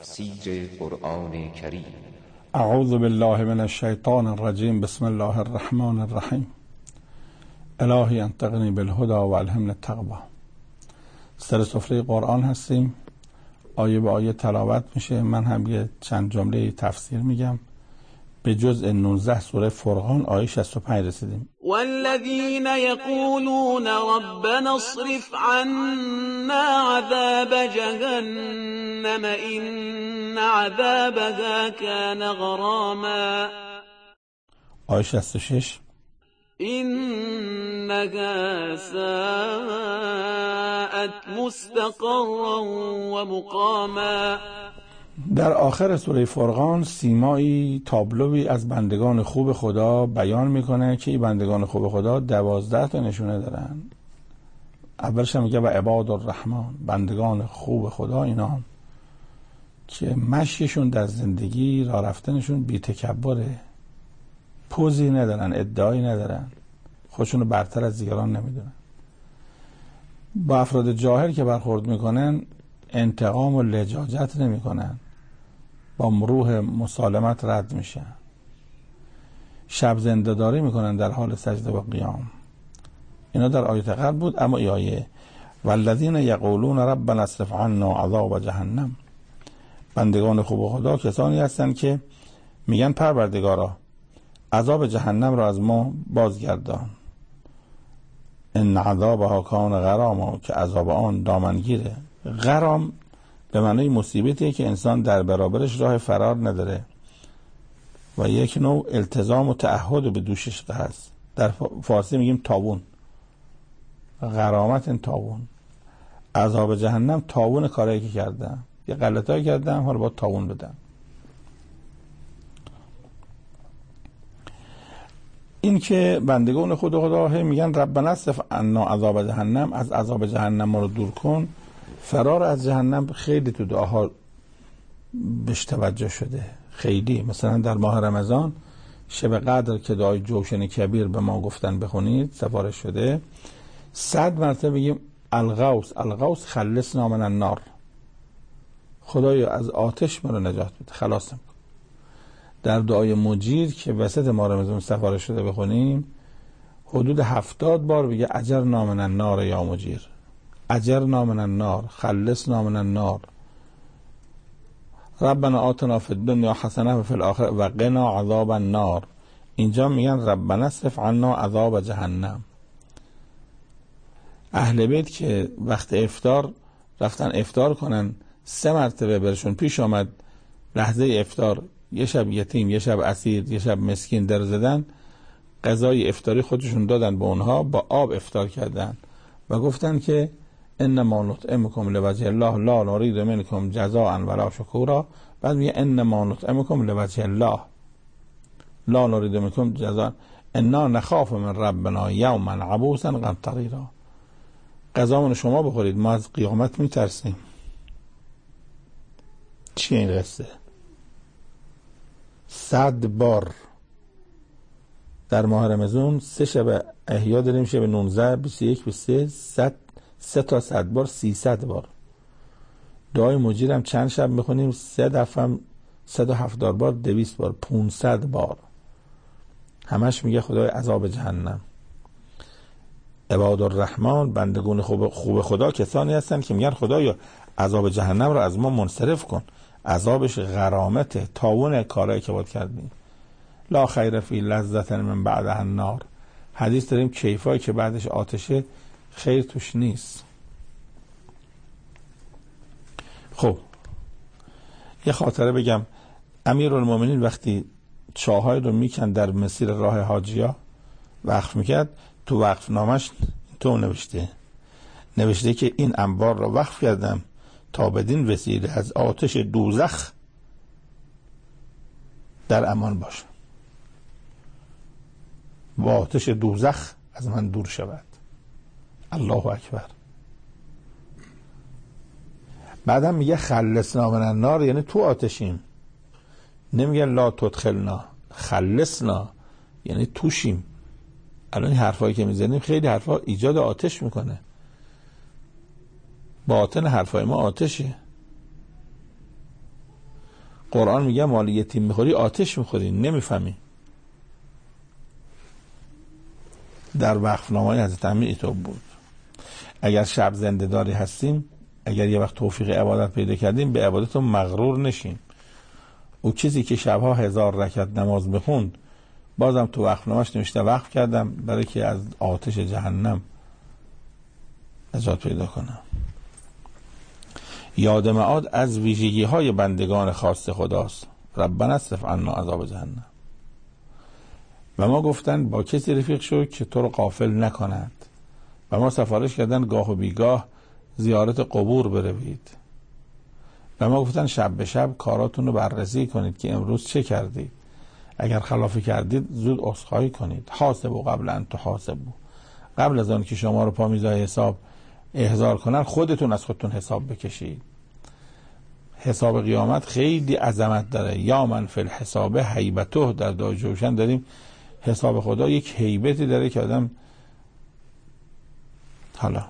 تفسیر قرآن کریم. اعوذ بالله من الشیطان الرجیم. بسم الله الرحمن الرحیم. الهی انطقنی بالهدى و الهمنی التقوی. سر سفره قرآن هستیم، آیه به آیه تلاوت میشه. من هم یه چند جمله تفسیر میگم. به جزء 19 سوره فرقان آیه 65 رسیدیم. والذین یقولون ربنا اصرف عنا عذاب جهنم إن عذابها كان غراما. آیه 66 إنها ساءت مستقرا و مقاما. در آخر سوره فرقان سیمایی تابلوی از بندگان خوب خدا بیان میکنه که این بندگان خوب خدا 12 تا نشونه دارن. اولش هم میگه و عباد الرحمن، بندگان خوب خدا اینا که مشیشون در زندگی راه رفتنشون بی تکبره، پوزی ندارن، ادعایی ندارن، خودشونو برتر از دیگران نمیدونن. با افراد جاهل که برخورد میکنن انتقام و لجاجت نمیکنن، با روح مسالمت رد میشن. شب زنده‌داری میکنن در حال سجده و قیام. اینا در آیه قبل بود، اما ای آیه والذین یقولون ربنا اصرف عنا عذاب جهنم، بندگان خوب خدا کسانی هستند که میگن پروردگارا عذاب جهنم را از ما بازگردان. ان عذابها کان غراما، که عذاب آن دامنگیره. غرام به معنی مصیبتیه که انسان در برابرش راه فرار نداره و یک نوع التزام و تعهد به دوشش هست. در فارسی میگیم تاوون. غرامت تاوون. عذاب جهنم تاوون کارایی که کردم، یه غلطایی کردم، حالا باید تاوون بدم. این که بندگان خدا میگن ربنا اصرف عنا عذاب جهنم، از عذاب جهنم ما رو دور کن. فرار از جهنم خیلی تو دعاها بهش توجه شده، خیلی. مثلا در ماه رمضان شب قدر که دعای جوشن کبیر به ما گفتن بخونید سفارش شده، 100 مرتبه بگیم الغوث الغوث خلصنا من النار، خدایا از آتش ما رو نجات بده، خلاص کن. در دعای مجیر که وسط ماه رمضان سفارش شده بخونیم حدود 70 بار بگه اجرنا من النار یا مجیر، اجرنا من النار، خلصنا من النار، ربنا آتنا فی الدنیا حسنه و فی الاخره و قنا عذاب النار. اینجا میگن ربنا اصرف عنا عذاب جهنم. اهل بیت که وقت افطار رفتن افطار کنن 3 مرتبه برشون پیش آمد لحظه افطار، یه شب یتیم، یه شب اسیر، یه شب مسکین در زدن، غذای افطاری خودشون دادن به اونها، با آب افطار کردن و گفتن که انما نطعمکم لوجه الله لا نريد منکم جزاء ولا شکورا. بعد میگه انما نطعمکم لوجه الله لا نريد منکم جزاء انا نخاف من ربنا یوما عبوسا قمطریرا. غذامون شما بخورید، ما از قیامت میترسیم. چی این قصه؟ 100 بار در ماه رمضان 3 شب احیا داریم، شب 19 21 23 3 تا 100 بار 300 بار. دعای مجیر هم چند شب میخونیم، 3 دفعه هم 170 بار، 200 بار، 500 بار. همش میگه خدای عذاب جهنم. عباد الرحمن، بندگان خوب خدا کسانی هستن که میگن خدایا عذاب جهنم رو از ما منصرف کن، عذابش غرامته، تاوون کارایی که باید کردیم. لا خیر فی لذت من بعدها النار. حدیث داریم کیفایی که بعدش آتشه خیر توش نیست. خب یه خاطره بگم. امیرالمومنین وقتی چاهای رو میکن در مسیر راه حاجیا وقف میکرد، تو وقف نامش تو نوشته که این انبار رو وقف کردم تا بدین وسیله از آتش دوزخ در امان باشم، با آتش دوزخ از من دور شود. الله اکبر. بعدم میگه خلصنا من النار، یعنی تو آتشیم. نمیگه لا تدخلنا، خلصنا یعنی توشیم. الان این حرفایی که میزنیم خیلی حرفا ایجاد آتش میکنه. باطن حرفای ما آتشه. قرآن میگه مال یتیم میخوری آتش میخوری، نمیفهمی. در وقفنامه‌ی حضرت امیر اینطور بود. اگر شب زنده داری هستیم، اگر یه وقت توفیق عبادت پیدا کردیم، به عبادتون مغرور نشیم. او کسی که شبها 1000 رکعت نماز بخوند، بازم تو وقفنامه‌اش نوشته وقف کردم برای که از آتش جهنم نجات پیدا کنم. یاد معاد از ویژگی های بندگان خاص خداست. ربنا اصرف عنا عذاب جهنم. و ما گفتن با کسی رفیق شو که تو رو غافل نکند. و ما سفارش کردن گاه و بیگاه زیارت قبور بروید. و ما گفتن شب به شب کاراتون رو بررسی کنید که امروز چه کردید. اگر خلافی کردید زود عذرخواهی کنید. حاسبوا قبل ان تحاسبوا. قبل از آن که شما رو پا میزای حساب احضار کنن، خودتون از خودتون حساب بکشید. حساب قیامت خیلی عظمت داره. یا من فی الحساب هیبته، در دعای جوشن داریم حساب خدا یک هیبتی داره که آدم حالا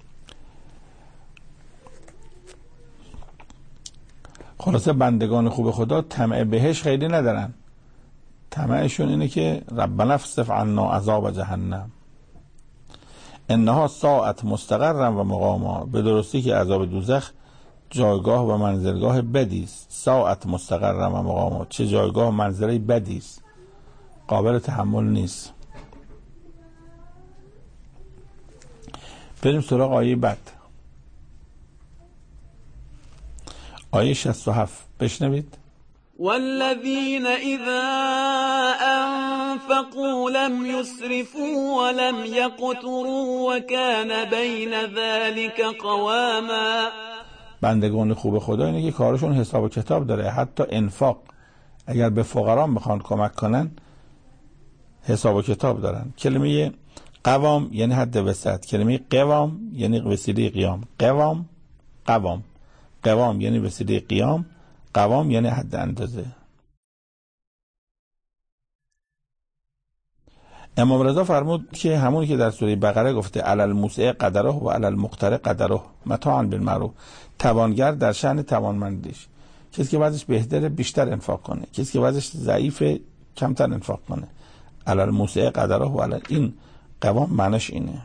خلاصه بندگان خوب خدا طمع بهش خیلی ندارن. طمعشون اینه که ربنا اصرف عنا عذاب جهنم انها ساعت مستقرا و مقاما. به درستی که عذاب دوزخ جایگاه و منزلگاه بدی است. ساعت مستقرا و مقاما، چه جایگاه و منزله بدی است، قابل تحمل نیست. بریم سراغ آیه بعد، آیه 67 بشنوید. والذين إذا أنفقوا لم يسرفوا ولم يقتروا وكان بين ذلك قواما. بندگان خوب خدا اینه که کارشون حساب و کتاب داره. حتی انفاق اگر به فقرا بخوان کمک کنن حساب و کتاب دارن. کلمه قوام یعنی حد وسط، کلمه قوام یعنی وسیله قیام. قوام یعنی وسیله قیام، قوام یعنی حد اندازه. امام رضا فرمود که همونی که در سوره بقره گفته علی الموسع قدره و علی المقتر قدره متاعا بالمعروف، توانگر در شأن توانمندیش. کسی که وضعش بهتره بیشتر انفاق کنه، کسی که وضعش ضعیفه کمتر انفاق کنه. علی الموسع قدره و علی، این قوام معنیش اینه.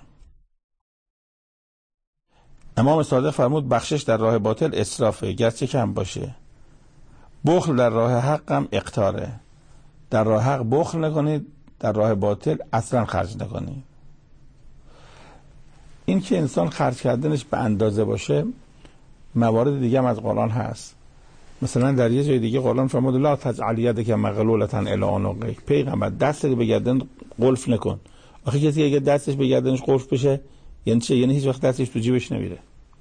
امام صادق فرمود بخشش در راه باطل اسرافه گرچه کم باشه. بخل در راه حق هم اقتاره. در راه حق بخل نکنید، در راه باطل اصلا خرج نکنید. این که انسان خرج کردنش به اندازه باشه موارد دیگه هم از قرآن هست. مثلا در یه جای دیگه قرآن فرمود لا تجعل یدک مغلولة الی عنقک. پیغمبر دست به گردن قلف نکن. آخه کسی اگه دستش به گردنش قلف بشه یعنی چه؟ یعنی هیچ وقت دستش تو جیبش نمیره.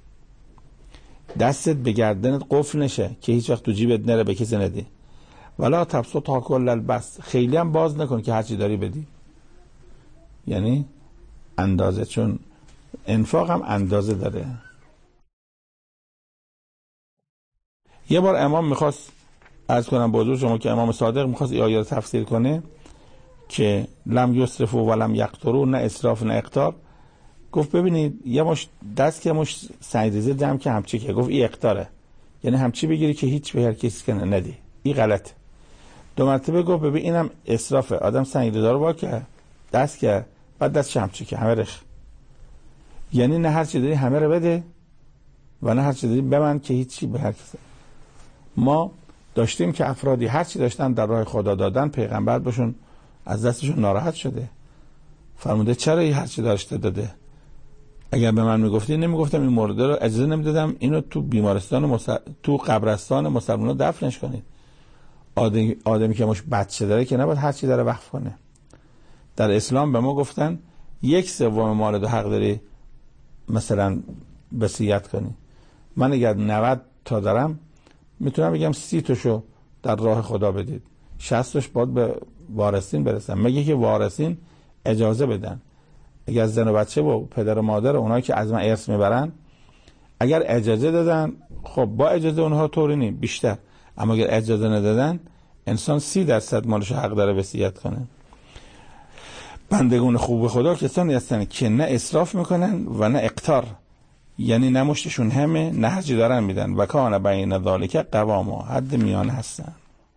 دستت به گردنت قفل نشه که هیچ وقت تو جیبت نره، به کسی ندی. ولا تبسطها کل البسط، خیلی هم باز نکن که هرچی داری بدی. یعنی اندازه، چون انفاق هم اندازه داره. یه بار امام میخواست، عرض کنم به حضور شما که امام صادق میخواست این آیه رو تفسیر کنه که لم یسرفوا ولم یقتروا، نه اسراف نه اقتار. گفت ببینید یه مش دست که مش سنگریزه دم که همچی که گفت این اقتاره، یعنی همچی بگیری که هیچ به هر کسی که ندی، این غلط. دو مرتبه گفت ببین اینم اسرافه، آدم سنگریزه رو با که دست که بعد دست همچی که همه رخ، یعنی نه هر چی داری همه رو بده و نه هر چی داری بمن که هیچی به هر کسی. ما داشتیم که افرادی هر چی داشتن در راه خدا دادن، پیغمبر بهشون از دستشون ناراحت شده، فرموده چرا این هر چی داشته داده؟ اگر به من میگفتی نمیگفتم این مورد رو، اجازه نمیدادم اینو تو بیمارستان تو قبرستان مسلمان‌ها دفنش کنید. آدمی که مش بچه داره که نباید هر چی داره وقف کنه. در اسلام به ما گفتن 1/3 مال رو حق داری مثلا وصیت کنی. من اگر 90 تا دارم میتونم بگم 30 تاشو در راه خدا بدید، 60 تاش باید به وارثین برسن. مگه که وارثین اجازه بدن. اگر زن و بچه و پدر و مادر و اونایی که از من ارث میبرن اگر اجازه دادن، خب با اجازه اونها طوری نیم بیشتر، اما اگر اجازه ندادن انسان 30% مالش حق داره وصیت کنه. بندگان خوب خدا کسانی هستن که نه اسراف میکنن و نه اقتار. یعنی نه مشتشون همه نه هرچی دارن میدن. و کان بین ذالک قواما، حد میانه هستن.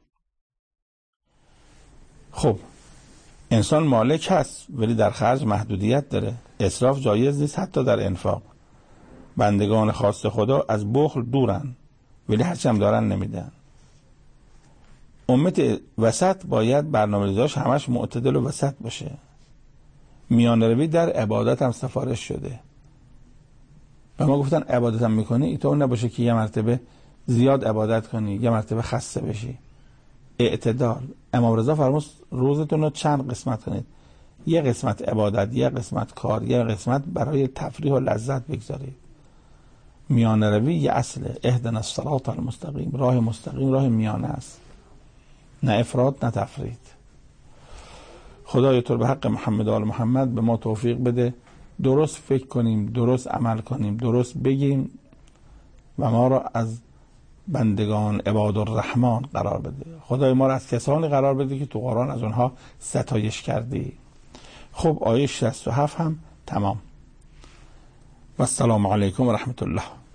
خب انسان مالک هست ولی در خرج محدودیت داره. اسراف جایز نیست حتی در انفاق. بندگان خاص خدا از بخل دورن ولی هرچی هم دارن نمیدن. امت وسط باید برنامه‌ریزی‌اش همش معتدل و وسط باشه. میانه روی در عبادت هم سفارش شده. و ما گفتن عبادت هم میکنی اینطور نباشه که یه مرتبه زیاد عبادت کنی یه مرتبه خسته بشی. اعتدال. امام رضا فرمود روزتون رو چند قسمت کنید، یه قسمت عبادت، یه قسمت کار، یه قسمت برای تفریح و لذت بگذارید. میانه روی یه اصله. اهدنا الصراط المستقیم، راه مستقیم راه میانه است، نه افراط نه تفرید. خدای تو به حق محمد و آل محمد به ما توفیق بده درست فکر کنیم، درست عمل کنیم، درست بگیم و ما را از بندگان عباد الرحمن قرار بده. خدای ما را از کسانی قرار بده که تو قرآن از اونها ستایش کردی. خب آیه 67 هم تمام. و السلام علیکم و رحمت الله.